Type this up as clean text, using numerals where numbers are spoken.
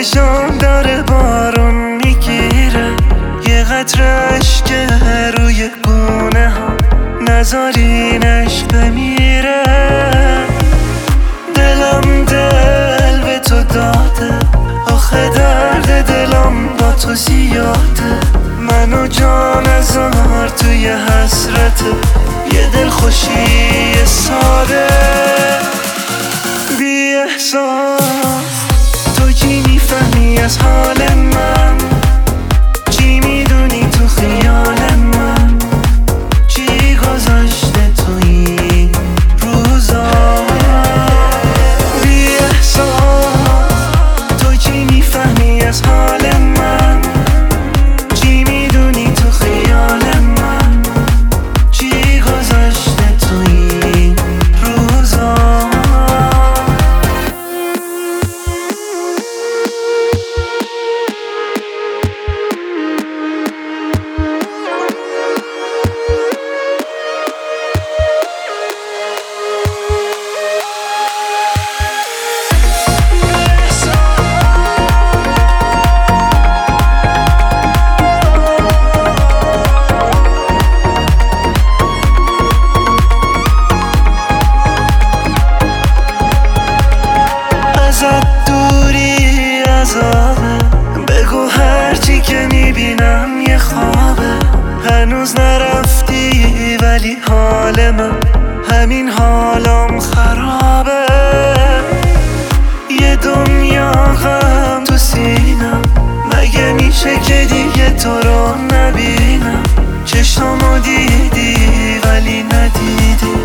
چشام داره بارون میگیره، یه قطره اشک روی گونه ها، نذارین عشق بمیره. دلم دل به تو داده، آخه درد دلم با تو زیاده. منو جان هزار توی حسرت یه دل خوشی ساده. بی احساس تو چی میفهمی از حال من؟ چی میدونی تو خیال من؟ چی گذاشته تو این روزا؟ بی احساس تو چی میفهمی از حال من؟ چی میدونی تو خیال من؟ چی گذاشته تو این روزا؟ دوری عذابه، بگو هرچی که میبینم یه خوابه. هنوز نرفتی ولی حال من همین حالم خرابه. یه دنیا غم تو سینم، مگه میشه که دیگه تو رو نبینم؟ چشمامو دیدی ولی ندیدی،